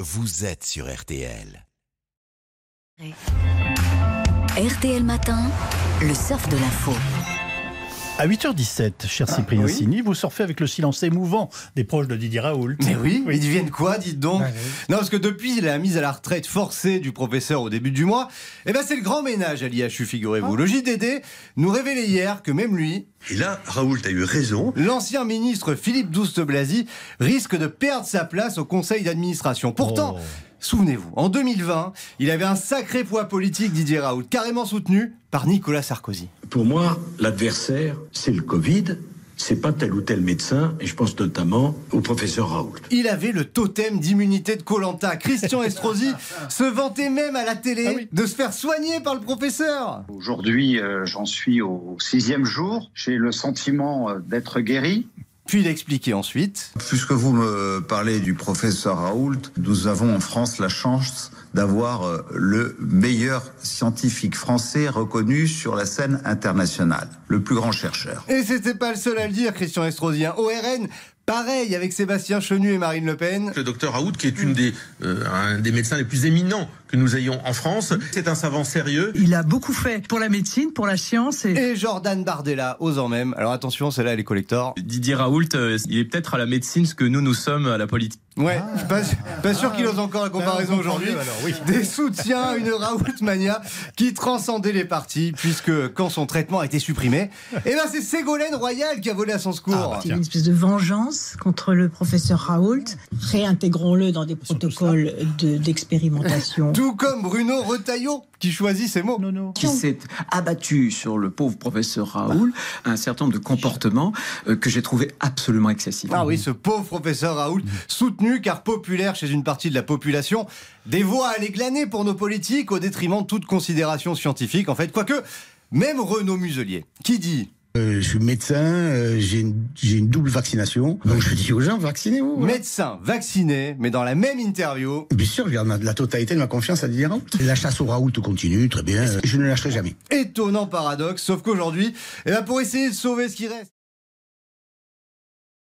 vous êtes sur RTL. RTL Matin, le surf de l'info. À 8h17, cher Cyprien Sini, vous surfez avec le silence émouvant des proches de Didier Raoult. Mais oui, ils deviennent quoi, dites donc? Non, parce que depuis la mise à la retraite forcée du professeur au début du mois, c'est le grand ménage à l'IHU, figurez-vous. Le JDD nous révélait hier que même lui... Et là, Raoult a eu raison. L'ancien ministre Philippe Douste-Blazy risque de perdre sa place au conseil d'administration. Pourtant... Souvenez-vous, en 2020, il avait un sacré poids politique, Didier Raoult, carrément soutenu par Nicolas Sarkozy. Pour moi, l'adversaire, c'est le Covid, c'est pas tel ou tel médecin, et je pense notamment au professeur Raoult. Il avait le totem d'immunité de Koh-Lanta. Christian Estrosi se vantait même à la télé de se faire soigner par le professeur. Aujourd'hui, j'en suis au 6e jour. J'ai le sentiment d'être guéri. Puis il expliquait ensuite. Puisque vous me parlez du professeur Raoult, nous avons en France la chance d'avoir le meilleur scientifique français reconnu sur la scène internationale, le plus grand chercheur. Et c'était pas le seul à le dire, Christian Estrosi. Au RN, pareil avec Sébastien Chenu et Marine Le Pen. Le docteur Raoult, qui est un des médecins les plus éminents que nous ayons en France, c'est un savant sérieux. Il a beaucoup fait pour la médecine, pour la science. Et Jordan Bardella, osant même. Alors attention, celle-là, elle est collector. Didier Raoult, il est peut-être à la médecine ce que nous sommes à la politique. Ouais, pas sûr qu'il ose encore la comparaison aujourd'hui. Des soutiens, une Raoult mania qui transcendait les partis, puisque quand son traitement a été supprimé, c'est Ségolène Royal qui a volé à son secours. C'est une espèce de vengeance contre le professeur Raoult. Réintégrons-le dans des protocoles d'expérimentation. Tout comme Bruno Retailleau, qui choisit ses mots. Qui s'est abattu sur le pauvre professeur Raoult un certain nombre de comportements que j'ai trouvé absolument excessifs. Ah oui, ce pauvre professeur Raoult, soutenu car populaire chez une partie de la population, des voix à aller glaner pour nos politiques au détriment de toute considération scientifique. En fait, quoique, même Renaud Muselier, qui dit... je suis médecin, j'ai une double vaccination, donc je dis aux gens, vaccinez-vous. Voilà. Médecin, vacciné, mais dans la même interview... Bien sûr, je garde la totalité de ma confiance à Didier Raoult. La chasse au Raoult continue, très bien, je ne lâcherai jamais. Étonnant paradoxe, sauf qu'aujourd'hui, pour essayer de sauver ce qui reste...